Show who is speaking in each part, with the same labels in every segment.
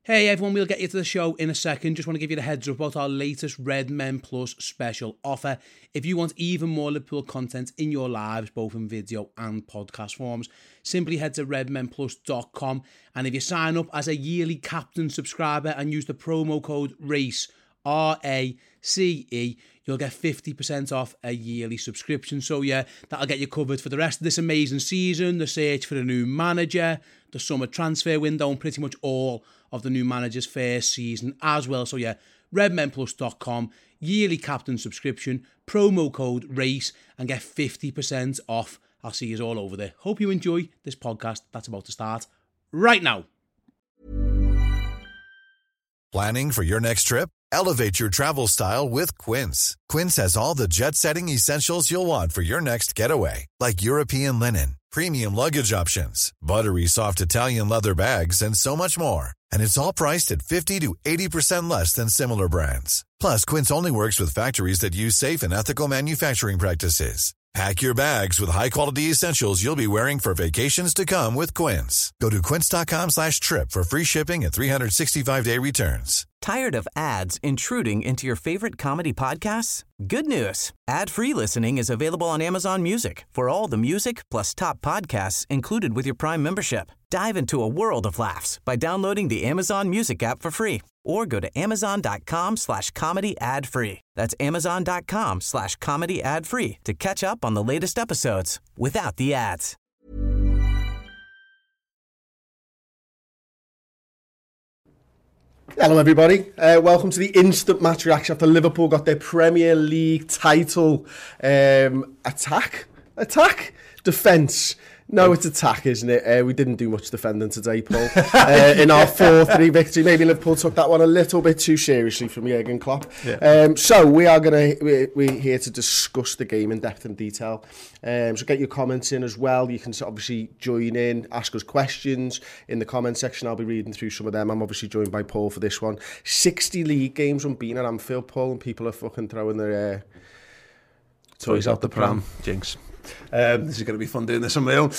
Speaker 1: Hey everyone, we'll get you to the show in a second. Just want to give you the heads up about our latest Red Men Plus special offer. If you want even more Liverpool content in your lives, both in video and podcast forms, simply head to redmenplus.com, and if you sign up as a yearly captain subscriber and use the promo code RACE, RACE, you'll get 50% off a yearly subscription. So yeah, that'll get you covered for the rest of this amazing season, the search for a new manager, the summer transfer window, and pretty much all of the new manager's first season as well. So yeah, redmenplus.com, yearly captain subscription, promo code RACE, and get 50% off. I'll see you all over there. Hope you enjoy this podcast that's about to start right now.
Speaker 2: Planning for your next trip? Elevate your travel style with Quince. Quince has all the jet-setting essentials you'll want for your next getaway, like European linen, premium luggage options, buttery soft Italian leather bags, and so much more. And it's all priced at 50 to 80% less than similar brands. Plus, Quince only works with factories that use safe and ethical manufacturing practices. Pack your bags with high-quality essentials you'll be wearing for vacations to come with Quince. Go to quince.com/trip for free shipping and 365-day returns.
Speaker 3: Tired of ads intruding into your favorite comedy podcasts? Good news. Ad-free listening is available on Amazon Music for all the music plus top podcasts included with your Prime membership. Dive into a world of laughs by downloading the Amazon Music app for free or go to amazon.com/comedy ad-free. That's amazon.com/comedy ad-free to catch up on the latest episodes without the ads.
Speaker 4: Hello everybody, welcome to the instant match reaction after Liverpool got their Premier League title. Defence. No, it's attack, isn't it? We didn't do much defending today, Paul. In our 4-3 victory, maybe Liverpool took that one a little bit too seriously from Jurgen Klopp. Yeah. So we're here to discuss the game in depth and detail. So get your comments in as well. You can obviously join in, ask us questions in the comment section. I'll be reading through some of them. I'm obviously joined by Paul for this one. 60 league games unbeaten at Anfield, Paul, and people are fucking throwing their toys out the pram.
Speaker 5: Jinx. This is going to be fun doing this on my own.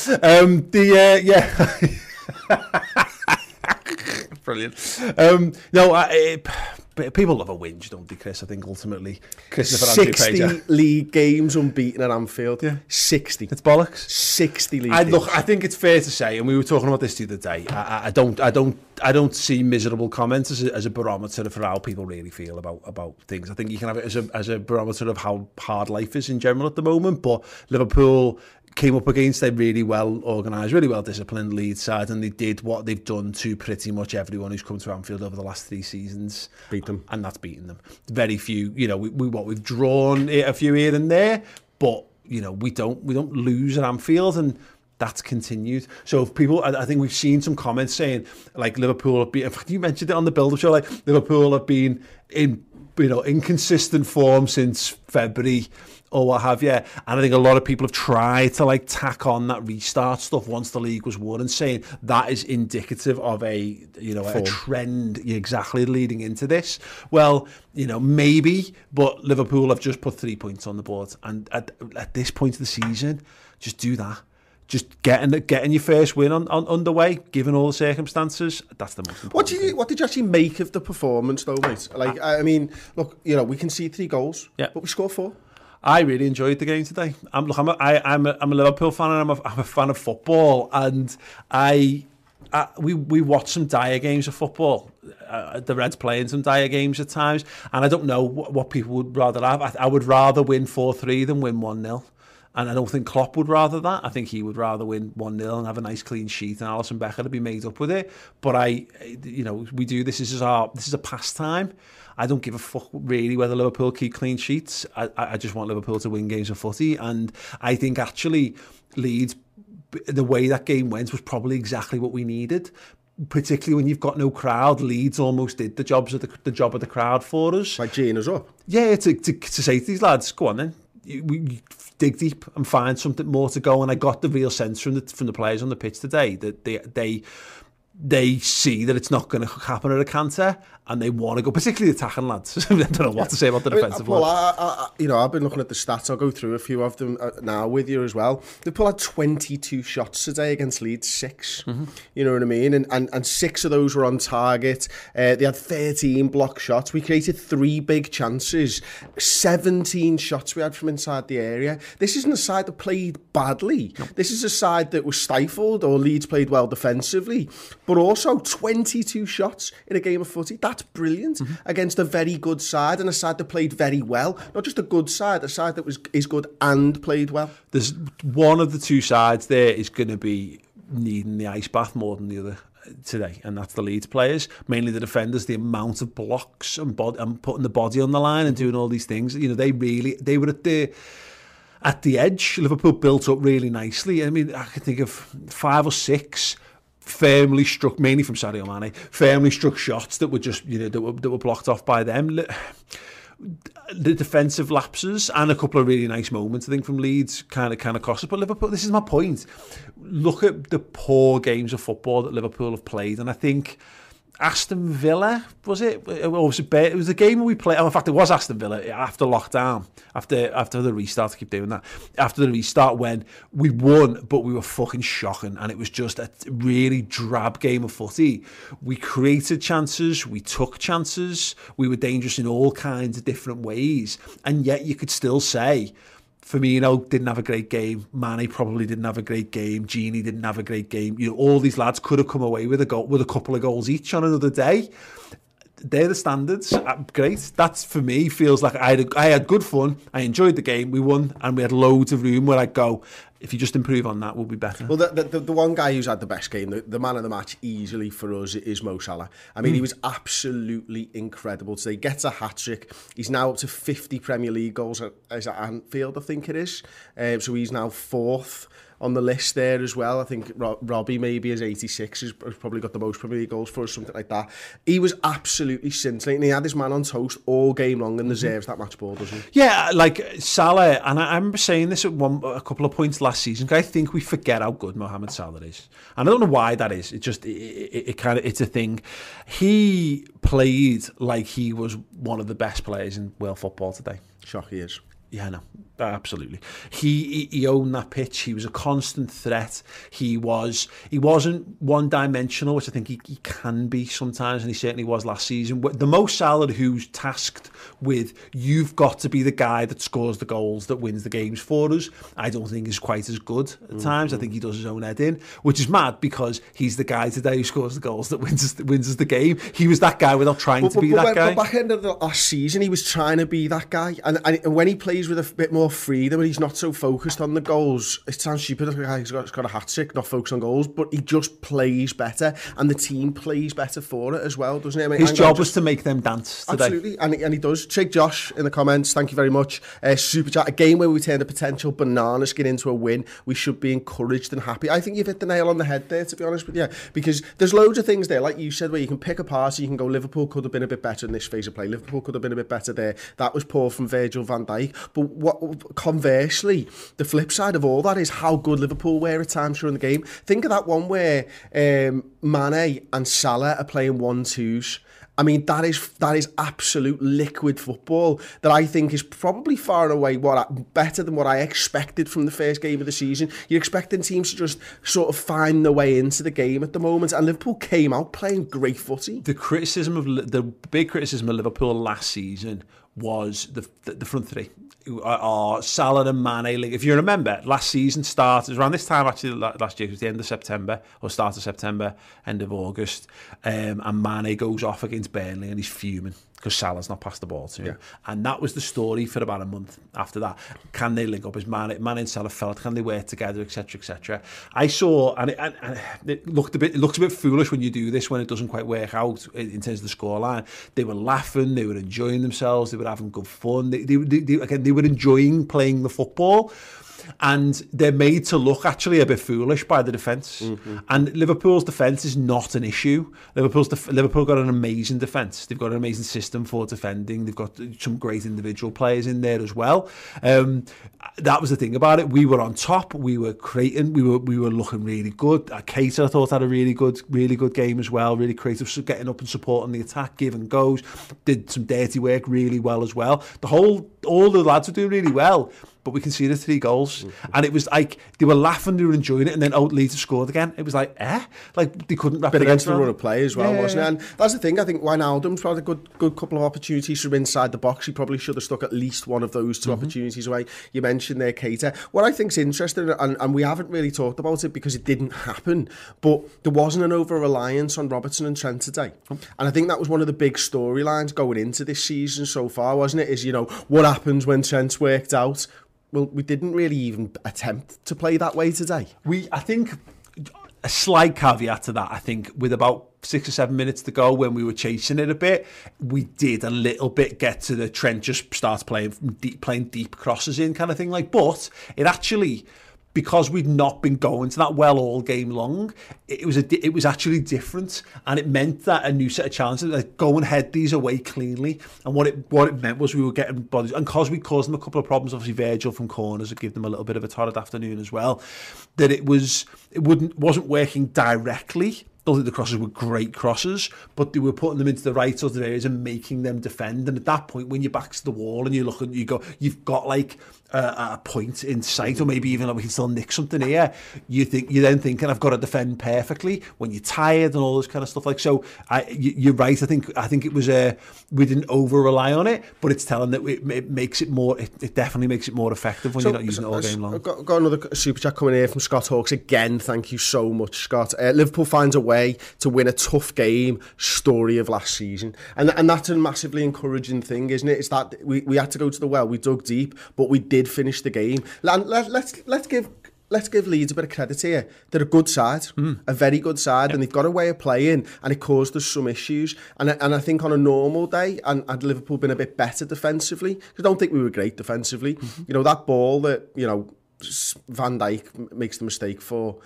Speaker 5: Brilliant. People love a whinge, don't they, Chris? I think ultimately,
Speaker 4: 60 league games unbeaten at Anfield.
Speaker 5: Yeah.
Speaker 4: 60.
Speaker 5: It's bollocks.
Speaker 4: 60 league games.
Speaker 5: Look, I think it's fair to say, and we were talking about this the other day. I don't see miserable comments as a barometer for how people really feel about things. I think you can have it as a barometer of how hard life is in general at the moment. But Liverpool came up against a really well organised, really well disciplined Leeds side, and they did what they've done to pretty much everyone who's come to Anfield over the last 3 seasons.
Speaker 4: Beat them.
Speaker 5: And that's beaten them. Very few, we've drawn a few here and there, but we don't lose at Anfield, and that's continued. So if people, I think we've seen some comments saying like Liverpool have been, in fact you mentioned it on the build-up show, like Liverpool have been in inconsistent form since February or what have you, and I think a lot of people have tried to tack on that restart stuff once the league was won, and saying that is indicative of a trend exactly leading into this. Well, maybe, but Liverpool have just put 3 points on the board, and at this point of the season, just do that. Just getting your first win on underway, given all the circumstances, that's the most important.
Speaker 4: What did you actually make of the performance, though, mate? I mean, look, we can see 3 goals, but we scored 4.
Speaker 5: I really enjoyed the game today. I'm a Liverpool fan, and I'm a fan of football, and we watched some dire games of football. The Reds playing some dire games at times, and I don't know what people would rather have. I would rather win 4-3 than win 1-0. And I don't think Klopp would rather that. I think he would rather win 1-0 and have a nice clean sheet and Alisson Becker to be made up with it. But we do this is a pastime. I don't give a fuck really whether Liverpool keep clean sheets. I just want Liverpool to win games of footy. And I think actually Leeds, the way that game went was probably exactly what we needed. Particularly when you've got no crowd, Leeds almost did the job of the crowd for us.
Speaker 4: By geeing us up.
Speaker 5: Yeah, to say to these lads, go on then. We dig deep and find something more to go. And I got the real sense from the players on the pitch today that they see that it's not going to happen at a canter, and they want to go, particularly the attacking lads. I don't know what to say about the defensive lads.
Speaker 4: Well, I've been looking at the stats. I'll go through a few of them now with you as well. Liverpool had 22 shots today against Leeds, 6. You know what I mean? And 6 of those were on target. They had 13 block shots. We created 3 big chances. 17 shots we had from inside the area. This isn't a side that played badly. No. This is a side that was stifled, or Leeds played well defensively. But also 22 shots in a game of footy. That's brilliant against a very good side, and a side that played very well. Not just a good side, a side that is good and played well.
Speaker 5: There's one of the two sides there is going to be needing the ice bath more than the other today, and that's the Leeds players, mainly the defenders. The amount of blocks and putting the body on the line and doing all these things, you know, they were at the edge. Liverpool built up really nicely. I mean, I can think of 5 or 6 firmly struck, mainly from Sadio Mane, firmly struck shots that were just, you know, that were blocked off by them. The defensive lapses and a couple of really nice moments, I think, from Leeds kind of cost us. But Liverpool, this is my point. Look at the poor games of football that Liverpool have played, and I think Aston Villa, was it? It was the game we played. Oh, in fact, it was Aston Villa after lockdown, after the restart. I keep doing that. After the restart, when we won, but we were fucking shocking, and it was just a really drab game of footy. We created chances, we took chances, we were dangerous in all kinds of different ways, and yet you could still say Firmino didn't have a great game. Mane probably didn't have a great game. Gini didn't have a great game. You know, all these lads could have come away with a couple of goals each on another day. They're the standards. Great. That's, for me, feels like I had good fun. I enjoyed the game. We won, and we had loads of room where I'd go, if you just improve on that, we'll be better.
Speaker 4: Well, the one guy who's had the best game, the man of the match easily for us, is Mo Salah. I mean, he was absolutely incredible today. Gets a hat-trick. He's now up to 50 Premier League goals at Anfield, I think it is. So he's now 4th on the list there as well. I think Robbie maybe is 86, has probably got the most Premier League goals for us, something like that. He was absolutely scintillating. He had his man on toast all game long and deserves that match ball, doesn't he?
Speaker 5: Yeah, like Salah, and I remember saying this at a couple of points last season, I think we forget how good Mohamed Salah is. And I don't know why that is. It just, it's a thing. He played like he was one of the best players in world football today.
Speaker 4: Shock he is.
Speaker 5: Yeah, no, absolutely. He owned that pitch. He was a constant threat. He wasn't one-dimensional, which I think he can be sometimes, and he certainly was last season. The Mo Salah who's tasked with, you've got to be the guy that scores the goals, that wins the games for us, I don't think is quite as good at times. I think he does his own head in, which is mad, because he's the guy today who scores the goals that wins us the game. He was that guy without trying to be that guy.
Speaker 4: But back end of the last season, he was trying to be that guy, and when he plays with a bit more freedom, when he's not so focused on the goals, it sounds stupid. He's got a hat-trick, not focused on goals, but he just plays better, and the team plays better for it as well, doesn't it? I mean,
Speaker 5: his job was to make them dance today.
Speaker 4: Absolutely, and he does. Shake Josh in the comments, thank you very much. Super chat, a game where we turned a potential banana skin into a win. We should be encouraged and happy. I think you've hit the nail on the head there, to be honest with you, because there's loads of things there, like you said, where you can pick apart. So you can go, Liverpool could have been a bit better in this phase of play. Liverpool could have been a bit better there. That was poor from Virgil van Dijk. But conversely, the flip side of all that is how good Liverpool were at times during the game. Think of that one where Mane and Salah are playing 1-2s. I mean, that is absolute liquid football that I think is probably far and away better than what I expected from the first game of the season. You're expecting teams to just sort of find their way into the game at the moment, and Liverpool came out playing great footy.
Speaker 5: The big criticism of Liverpool last season was the front three. Are Salah and Mane. If you remember, last season started around this time, actually last year, it was the end of September, or start of September, end of August, and Mane goes off against Burnley and he's fuming because Salah's not passed the ball to him. Yeah. And that was the story for about a month after that. Can they link up? As Mane and Salah felt, can they work together, etc., etc. I saw, and it looks a bit foolish when you do this, when it doesn't quite work out in terms of the scoreline. They were laughing, they were enjoying themselves, they were having good fun. They were enjoying playing the football. and they're made to look actually a bit foolish by the defence. And Liverpool's defence is not an issue. Liverpool got an amazing defence. They've got an amazing system for defending. They've got some great individual players in there as well. That was the thing about it. We were on top. We were creating. We were looking really good. Keita, I thought, had a really good game as well. Really creative, so getting up and supporting the attack, giving goes. Did some dirty work really well as well. All the lads were doing really well. But we conceded 3 goals. And it was like, they were laughing, they were enjoying it, and then Leeds have scored again. It was like, Like, they couldn't wrap it
Speaker 4: against the run of play as well, wasn't it? And that's the thing, I think Wijnaldum's had a good couple of opportunities from inside the box. He probably should have stuck at least one of those 2 opportunities away. You mentioned there, Keita. What I think's interesting, and we haven't really talked about it because it didn't happen, but there wasn't an over-reliance on Robertson and Trent today. And I think that was one of the big storylines going into this season so far, wasn't it? Is, what happens when Trent's worked out? Well, we didn't really even attempt to play that way today.
Speaker 5: I think, a slight caveat to that, I think, with about 6 or 7 minutes to go when we were chasing it a bit, we did a little bit get to the Trent just starts playing deep crosses in kind of thing. But it actually, because we'd not been going to that well all game long, it was actually different, and it meant that a new set of challenges, like go and head these away cleanly. And what it meant was we were getting bodies, and because we caused them a couple of problems, obviously Virgil from corners would give them a little bit of a torrid afternoon as well, that it wasn't working directly. I don't think the crosses were great crosses, but they were putting them into the right sort of areas and making them defend. And at that point, when your back's to the wall and you've got like a point in sight, or maybe even we can still nick something here. You're then thinking, I've got to defend perfectly when you're tired and all this kind of stuff. You're right. I think it was we didn't over rely on it, but it's telling that it makes it more. It definitely makes it more effective when you're not using it all game long.
Speaker 4: I've got another super chat coming here from Scott Hawks again. Thank you so much, Scott. Liverpool finds a way to win a tough game. Story of last season, and that's a massively encouraging thing, isn't it? It's that we had to go to the well. We dug deep, but we did finish the game. Let's give Leeds a bit of credit here. They're a good side, a very good side, and they've got a way of playing, and it caused us some issues. And I think on a normal day, and had Liverpool been a bit better defensively, I don't think we were great defensively. That ball that Van Dijk makes the mistake for.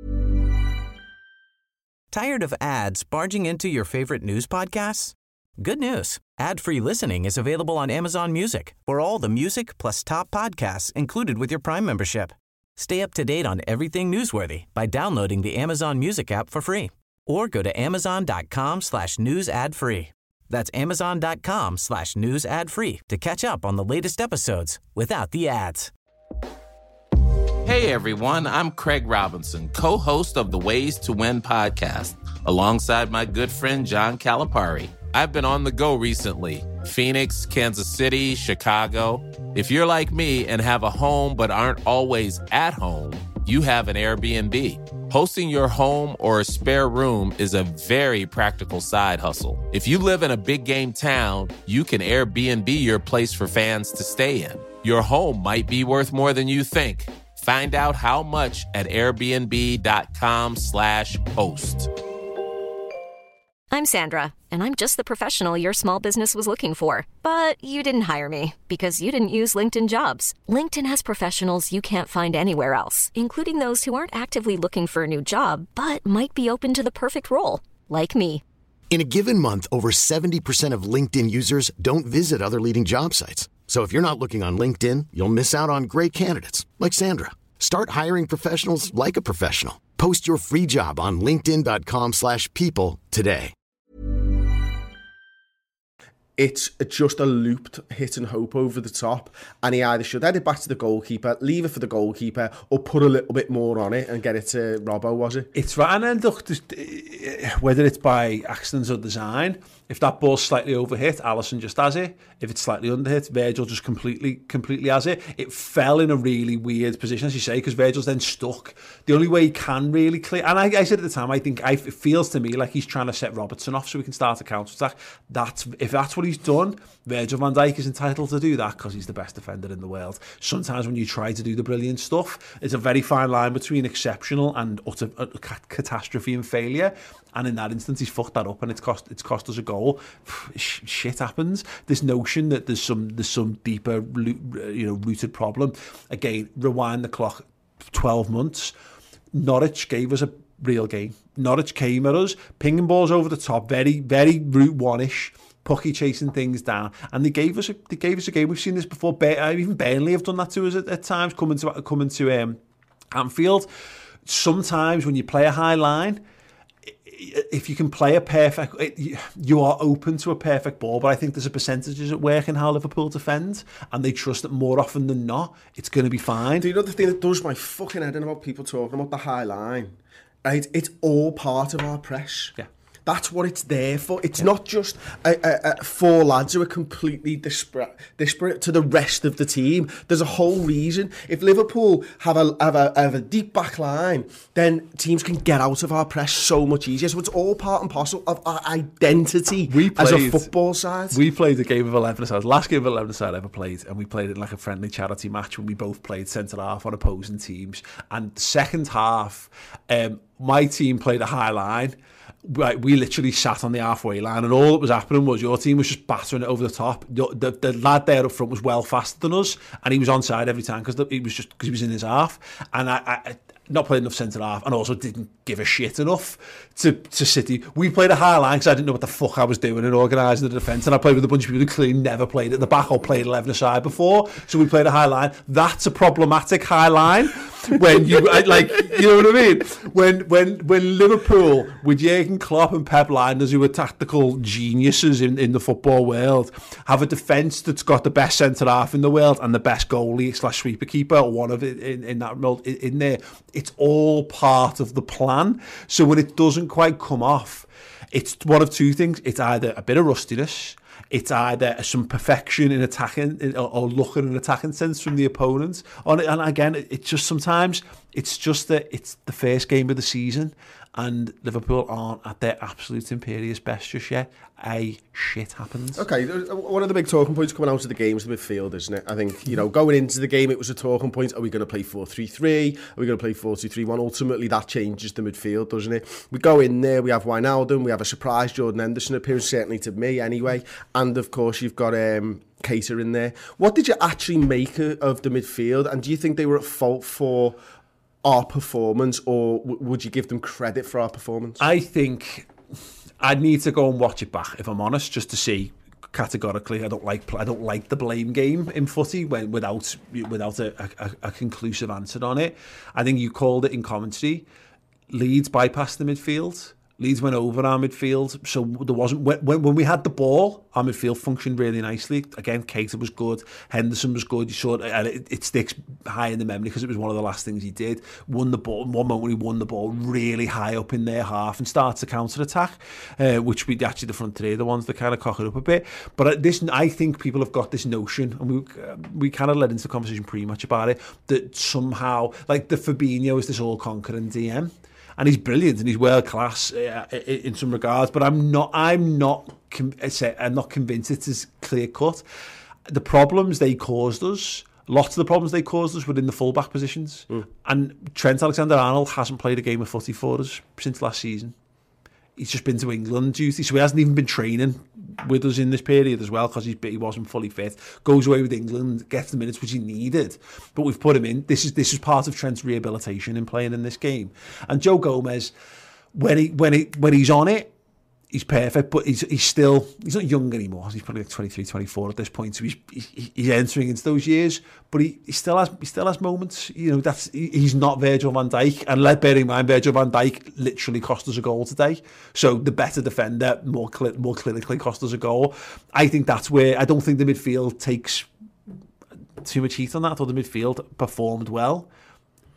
Speaker 3: Tired of ads barging into your favorite news podcasts? Good news. Ad-free listening is available on Amazon Music for all the music plus top podcasts included with your Prime membership. Stay up to date on everything newsworthy by downloading the Amazon Music app for free, or go to amazon.com/news ad free. That's amazon.com/news ad free to catch up on the latest episodes without the ads.
Speaker 6: Hey everyone, I'm Craig Robinson, co-host of the Ways to Win podcast, alongside my good friend John Calipari. I've been on the go recently. Phoenix, Kansas City, Chicago. If you're like me and have a home but aren't always at home, you have an Airbnb. Hosting your home or a spare room is a very practical side hustle. If you live in a big game town, you can Airbnb your place for fans to stay in. Your home might be worth more than you think. Find out how much at airbnb.com/host.
Speaker 7: I'm Sandra, and I'm just the professional your small business was looking for. But you didn't hire me because you didn't use LinkedIn Jobs. LinkedIn has professionals you can't find anywhere else, including those who aren't actively looking for a new job, but might be open to the perfect role, like me.
Speaker 8: In a given month, over 70% of LinkedIn users don't visit other leading job sites. So if you're not looking on LinkedIn, you'll miss out on great candidates like Sandra. Start hiring professionals like a professional. Post your free job on linkedin.com/people today.
Speaker 4: It's just a looped hit and hope over the top, and he either should head it back to the goalkeeper, leave it for the goalkeeper, or put a little bit more on it and get it to Robbo, was it?
Speaker 5: It's right, and then look, whether it's by accident or design, if that ball's slightly overhit, Alisson just has it. If it's slightly underhit, Virgil just completely has it. It fell in a really weird position, as you say, because Virgil's then stuck. The only way he can really clear, and I said at the time, it feels to me like he's trying to set Robertson off so we can start a counter-attack. If that's what what he's done. Virgil van Dijk is entitled to do that because he's the best defender in the world. Sometimes when you try to do the brilliant stuff, it's a very fine line between exceptional and utter catastrophe and failure. And in that instance, he's fucked that up, and it's cost us a goal. Shit happens. This notion that there's some deeper, rooted problem. Again, rewind the clock 12 months. Norwich gave us a real game. Norwich came at us, pinging balls over the top, very, very Route 1-ish. Pucky chasing things down, and they gave us a game. We've seen this before. Even Burnley have done that to us at times. Coming to Anfield, sometimes when you play a high line, if you can play a perfect, you are open to a perfect ball. But I think there's a percentages at work in how Liverpool defend, and they trust that more often than not, it's going to be fine.
Speaker 4: Do you know the thing that does my fucking head in about people talking about the high line? Right, it's all part of our press.
Speaker 5: Yeah.
Speaker 4: That's what it's there for. It's not just four lads who are completely disparate to the rest of the team. There's a whole reason. If Liverpool have a deep back line, then teams can get out of our press so much easier. So it's all part and parcel of our identity as a football side.
Speaker 5: We played a game of 11-a-side. Last game of 11-a-side I ever played, and we played it like a friendly charity match when we both played centre-half on opposing teams. And the second half, my team played a high line. We literally sat on the halfway line, and all that was happening was your team was just battering it over the top. The lad there up front was well faster than us, and he was onside every time because he was in his half. And I not played enough centre half, and also didn't give a shit enough to City. We played a high line because I didn't know what the fuck I was doing in organising the defence, and I played with a bunch of people who clearly never played at the back or played 11-a-side before. So we played a high line. That's a problematic high line. When you like, you know what I mean? When Liverpool with Jurgen Klopp and Pep Linders, who are tactical geniuses in the football world, have a defence that's got the best centre half in the world and the best goalie / sweeper keeper, or one of it in that role in there. It's all part of the plan. So when it doesn't quite come off, it's one of two things. It's either a bit of rustiness. It's either some perfection in attacking or look in an attacking sense from the opponent. And again, it's just sometimes it's just that it's the first game of the season, and Liverpool aren't at their absolute imperious best just yet. Shit happens.
Speaker 4: Okay, one of the big talking points coming out of the game is the midfield, isn't it? I think, going into the game, it was a talking point. Are we going to play 4-3-3? Are we going to play 4-2-3-1? Ultimately, that changes the midfield, doesn't it? We go in there, we have Wijnaldum, we have a surprise Jordan Henderson appearance, certainly to me anyway. And, of course, you've got Keita in there. What did you actually make of the midfield? And do you think they were at fault for our performance, or would you give them credit for our performance?
Speaker 5: I think I'd need to go and watch it back, if I'm honest, just to see categorically. I don't like the blame game in footy without a conclusive answer on it. I think you called it in commentary. Leeds bypassed the midfield. Leeds went over our midfield, so there wasn't when we had the ball, our midfield functioned really nicely. Again, Keita was good, Henderson was good. You saw it sticks high in the memory because it was one of the last things he did. Won the ball. One moment he won the ball really high up in their half and started to counter attack, which we actually the front three are the ones that kind of cock it up a bit. But I think people have got this notion, and we kind of led into the conversation pretty much about it, that somehow like the Fabinho is this all conquering DM. And he's brilliant and he's world class in some regards, but I'm not convinced it's as clear cut. The problems they caused us, lots of the problems they caused us were in the fullback positions. And Trent Alexander-Arnold hasn't played a game of footy for us since last season. He's just been to England duty, so he hasn't even been training with us in this period as well because he wasn't fully fit. Goes away with England, gets the minutes which he needed, but we've put him in. This is part of Trent's rehabilitation in playing in this game. And Joe Gomez, when he's on it, he's perfect, but he's not young anymore. He's probably like 23, 24 at this point, so he's entering into those years. But he still has moments. He's not Virgil van Dijk, and bear in mind, Virgil van Dijk literally cost us a goal today. So the better defender, more clinically cost us a goal. I think that's where I don't think the midfield takes too much heat on that, or the midfield performed well.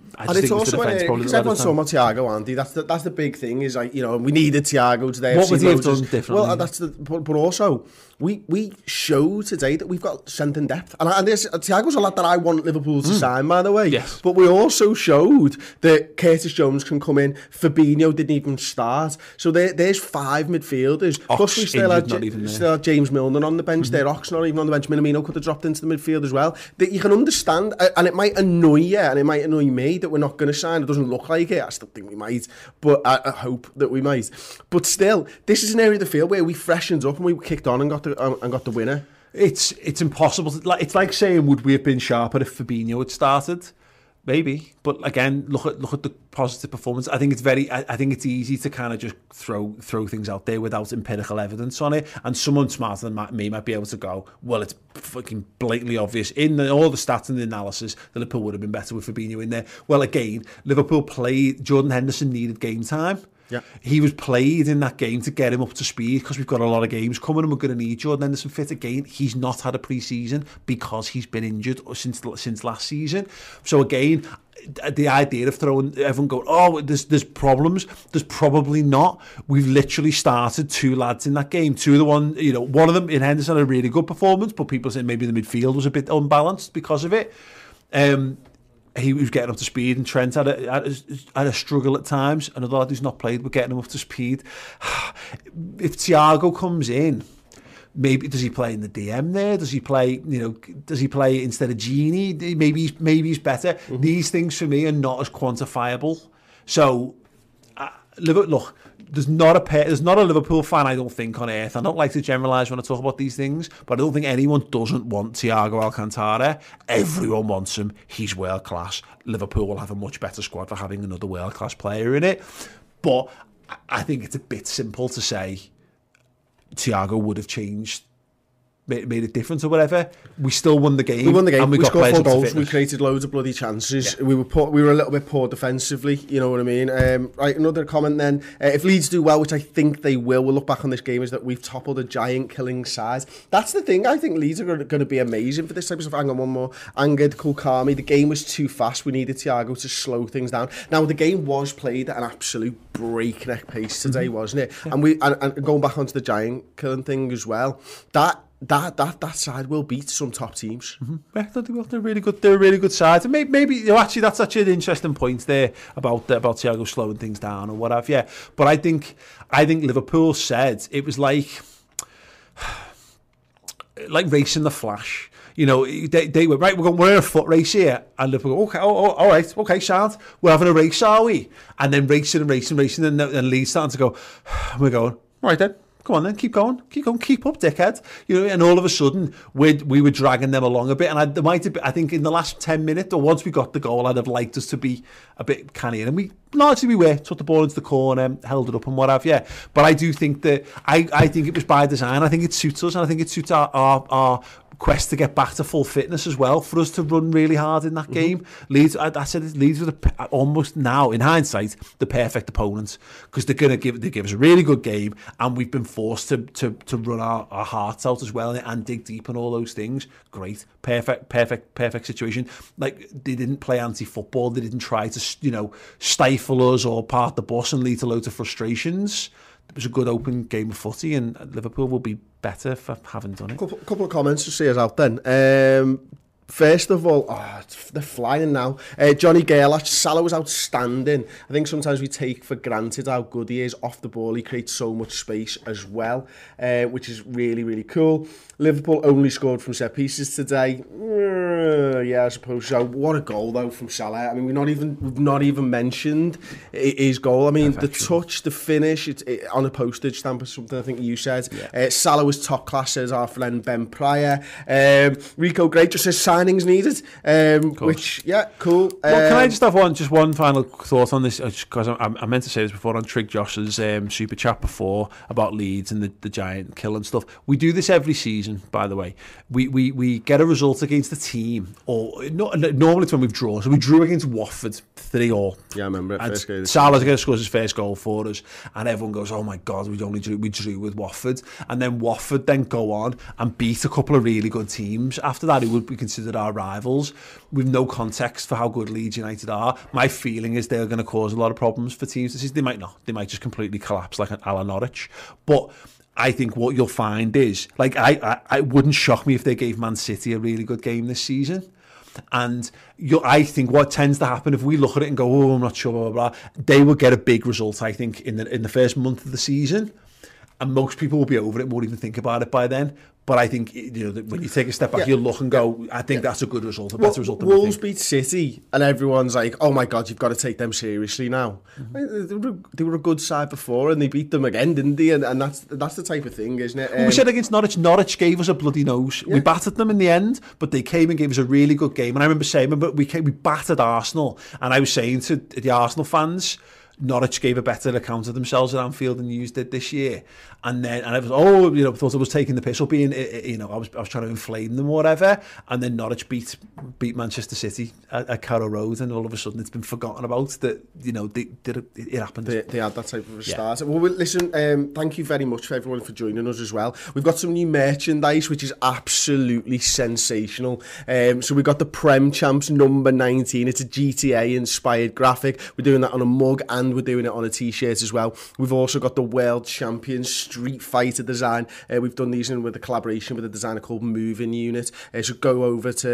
Speaker 5: I just think it's the defence probably.
Speaker 4: Because everyone's talking about Thiago, Andy. That's the big thing. Is like, you know, we needed Thiago today.
Speaker 5: What would he have done differently?
Speaker 4: Well, but also we show today that we've got strength and depth. And Thiago's a lad that I want Liverpool to sign, by the way.
Speaker 5: Yes.
Speaker 4: But we also showed that Curtis Jones can come in. Fabinho didn't even start. So there's 5 midfielders. Plus we still had James Milner on the bench there. Ox not even on the bench. Minamino could have dropped into the midfield as well. That you can understand, and it might annoy you, and it might annoy me that we're not going to sign. It doesn't look like it. I still think we might, but I hope that we might. But still, this is an area of the field where we freshened up and we kicked on and got the winner.
Speaker 5: It's impossible. It's like saying, would we have been sharper if Fabinho had started? Maybe, but again, look at the positive performance. I think it's easy to kind of just throw things out there without empirical evidence on it. And someone smarter than me might be able to go, well, it's fucking blatantly obvious in all the stats and the analysis that Liverpool would have been better with Fabinho in there. Well, again, Liverpool played. Jordan Henderson needed game time.
Speaker 4: Yeah.
Speaker 5: He was played in that game to get him up to speed because we've got a lot of games coming and we're going to need Jordan Henderson fit again. He's not had a pre-season because he's been injured since last season. So again, the idea of throwing everyone going, oh, there's problems. There's probably not. We've literally started 2 lads in that game. One of them in Henderson had a really good performance, but people say maybe the midfield was a bit unbalanced because of it. He was getting up to speed, and Trent had a struggle at times. Another lad who's not played, we're getting him up to speed. If Thiago comes in, maybe does he play in the DM there? Does he play? Does he play instead of Gini? Maybe he's better. Mm-hmm. These things for me are not as quantifiable. So, look. There's not a Liverpool fan, I don't think, on earth. I don't like to generalise when I talk about these things, but I don't think anyone doesn't want Thiago Alcantara. Everyone wants him. He's world class. Liverpool will have a much better squad for having another world class player in it. But I think it's a bit simple to say Thiago would have changed, made it different or whatever. We still won the game.
Speaker 4: We won the game.
Speaker 5: And we got
Speaker 4: scored 4 goals. We created loads of bloody chances. Yeah. We were a little bit poor defensively. You know what I mean? Right. Another comment then. If Leeds do well, which I think they will, we'll look back on this game is that we've toppled a giant killing side. That's the thing. I think Leeds are going to be amazing for this type of stuff. Hang on, one more. Angad Kulkami. The game was too fast. We needed Thiago to slow things down. Now the game was played at an absolute breakneck pace today, wasn't it? Yeah. And going back onto the giant killing thing as well. That side will beat some top teams.
Speaker 5: Mm-hmm. Yeah, they're really good. They're a really good side. And maybe that's actually an interesting point there about Thiago slowing things down or whatever. Yeah, but I think Liverpool said it was like racing the Flash. You know, they were right. We're in a foot race here, and Liverpool go, okay, all right, okay, sound. We're having a race, are we? And then racing, and Leeds starting to go. We're going, all right then. Come on then, keep going, keep up, dickhead. You know, and all of a sudden we were dragging them along a bit. And I think in the last 10 minutes, or once we got the goal, I'd have liked us to be a bit cannier. And we were, took the ball into the corner, held it up and what have you. But I do think that I think it was by design. I think it suits us, and I think it suits our quest to get back to full fitness as well, for us to run really hard in that game. Leeds, I said Leeds were almost now, in hindsight, the perfect opponent, because they give us a really good game, and we've been forced to run our hearts out as well and dig deep and all those things. Great, perfect situation. Like, they didn't play anti-football. They didn't try to stifle us or part the bus and lead to loads of frustrations. It was a good open game of footy, and Liverpool will be better for having done it.
Speaker 4: Couple of comments to see us out then. First of all, they're flying now. Johnny Gerlach, Salah was outstanding. I think sometimes we take for granted how good he is off the ball. He creates so much space as well, which is really, really cool. Liverpool only scored from set pieces today. Yeah, I suppose so. What a goal though from Salah. I mean, we've not even mentioned his goal. I mean, the touch, the finish, it's on a postage stamp or something. I think you said. Yeah. Salah was top class, says our friend Ben Pryor. Rico Great just says signings needed. Which, yeah, cool.
Speaker 5: Well, can I just have one final thought on this? Because I meant to say this before on Trig Josh's super chat before about Leeds and the giant kill and stuff. We do this every season. By the way, we get a result against the team, or normally it's when we've drawn. So we drew against Watford 3-3.
Speaker 4: Yeah, I remember it. First game.
Speaker 5: Salah scores his first goal for us, and everyone goes, "Oh my God, we drew with Watford." And then Watford then go on and beat a couple of really good teams. After that, it would be considered United are our rivals. We've no context for how good Leeds United are. My feeling is they're going to cause a lot of problems for teams this season. They might not. They might just completely collapse like an a la Norwich. But I think what you'll find is, like, I wouldn't shock me if they gave Man City a really good game this season. And I think what tends to happen, if we look at it and go, oh, I'm not sure, blah, blah, blah, they will get a big result, I think, in the first month of the season. And most people will be over it, won't even think about it by then. But I think, when you take a step back, you'll look and go, I think that's a good result, a better result than
Speaker 4: Wolves beat City, and everyone's like, oh my God, you've got to take them seriously now. They were a good side before, and they beat them again, didn't they? And that's the type of thing, isn't it?
Speaker 5: We said against Norwich gave us a bloody nose. Yeah. We battered them in the end, but they came and gave us a really good game. And I remember saying, we battered Arsenal, and I was saying to the Arsenal fans, Norwich gave a better account of themselves at Anfield than you did this year. And I was, thought I was taking the piss up, being, I was trying to inflame them or whatever. And then Norwich beat Manchester City at Carrow Road, and all of a sudden it's been forgotten about that, it happened.
Speaker 4: They had that type of a start. Well, listen, thank you very much for everyone for joining us as well. We've got some new merchandise, which is absolutely sensational. So we've got the Prem Champs number 19. It's a GTA-inspired graphic. We're doing that on a mug, and we're doing it on a t-shirt as well. We've also got the World Champion Street Fighter design. We've done these in with a collaboration with a designer called Moving Unit. So go over to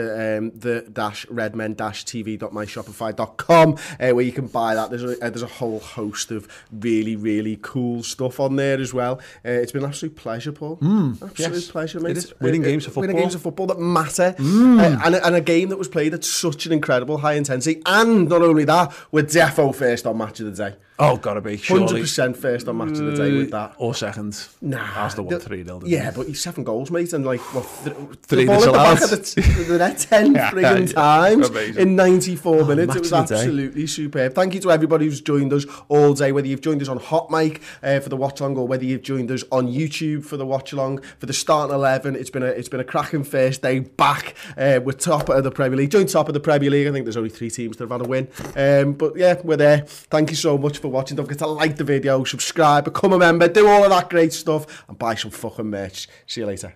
Speaker 4: the-redmen-tv.myshopify.com where you can buy that. There's a whole host of really, really cool stuff on there as well. It's been an absolute pleasure, Paul. Absolute pleasure, mate.
Speaker 5: It is. Winning games of football.
Speaker 4: Winning games of football that matter. And a game that was played at such an incredible high intensity. And not only that, we're defo first on Match of the Day.
Speaker 5: Oh, gotta be, surely.
Speaker 4: 100% first on Match of the Day with that.
Speaker 5: Or second.
Speaker 4: Nah.
Speaker 5: Arsenal won 3-0.
Speaker 4: Yeah, but he's 7 goals, mate, and like, what,
Speaker 5: three
Speaker 4: the ball at the back of the net 10 friggin' times in 94 minutes. It was absolutely superb. Thank you to everybody who's joined us all day, whether you've joined us on Hot Mic for the watch along, or whether you've joined us on YouTube for the watch along, for the starting 11. It's been a cracking first day back. We're top of the Premier League. Joint top of the Premier League. I think there's only 3 teams that have had a win. But yeah, we're there. Thank you so much for watching. Don't forget to like the video, subscribe, become a member, do all of that great stuff, and buy some fucking merch. See you later.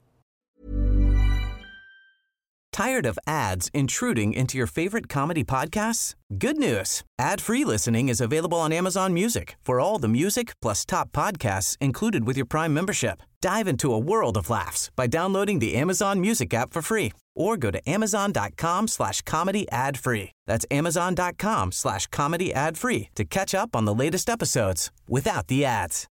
Speaker 3: Tired of ads intruding into your favorite comedy podcasts? Good news. Ad-free listening is available on Amazon Music for all the music plus top podcasts included with your Prime membership. Dive into a world of laughs by downloading the Amazon Music app for free, or go to amazon.com/comedy ad-free. That's amazon.com/comedy ad-free to catch up on the latest episodes without the ads.